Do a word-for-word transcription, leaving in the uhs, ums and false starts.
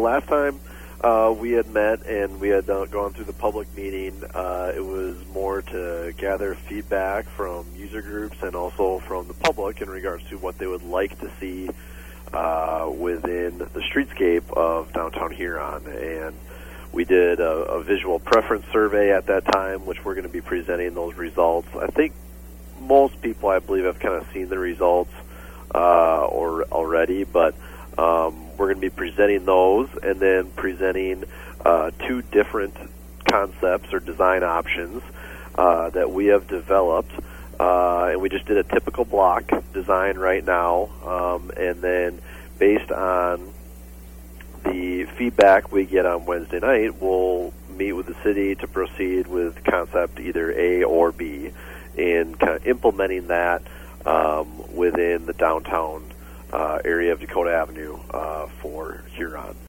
last time uh, we had met and we had uh, gone through the public meeting, uh, it was more to gather feedback from user groups and also from the public in regards to what they would like to see uh, within the streetscape of downtown Huron. And we did a, a visual preference survey at that time, which we're going to be presenting those results. I think most people, I believe, have kind of seen the results uh, or already, but um, we're going to be presenting those and then presenting uh, two different concepts or design options uh, that we have developed. Uh, and we just did a typical block design right now, um, and then based on the feedback we get on Wednesday night, we'll meet with the city to proceed with concept either A or B in kind of implementing that um, within the downtown uh, area of Dakota Avenue uh, for Huron.